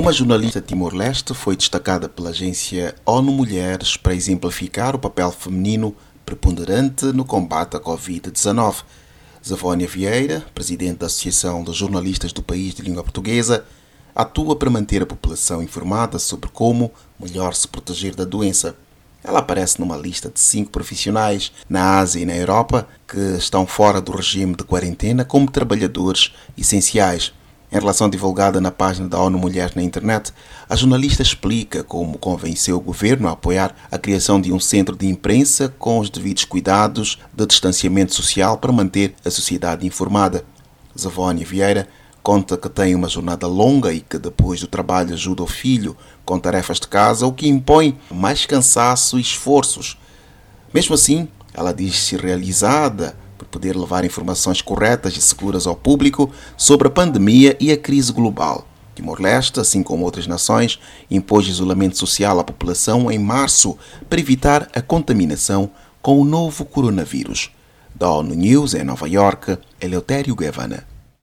Uma jornalista timor-leste foi destacada pela agência ONU Mulheres para exemplificar o papel feminino preponderante no combate à Covid-19. Zafónia Vieira, presidente da Associação de Jornalistas do país de língua portuguesa, atua para manter a população informada sobre como melhor se proteger da doença. Ela aparece numa lista de 5 profissionais na Ásia e na Europa que estão fora do regime de quarentena como trabalhadores essenciais. Em relação divulgada na página da ONU Mulheres na internet, a jornalista explica como convenceu o governo a apoiar a criação de um centro de imprensa com os devidos cuidados de distanciamento social para manter a sociedade informada. Zafónia Vieira conta que tem uma jornada longa e que depois do trabalho ajuda o filho com tarefas de casa, o que impõe mais cansaço e esforços. Mesmo assim, ela diz-se realizada por poder levar informações corretas e seguras ao público sobre a pandemia e a crise global. Timor-Leste, assim como outras nações, impôs isolamento social à população em março para evitar a contaminação com o novo coronavírus. Da ONU News, em Nova Iorque, Eleutério Gavanna.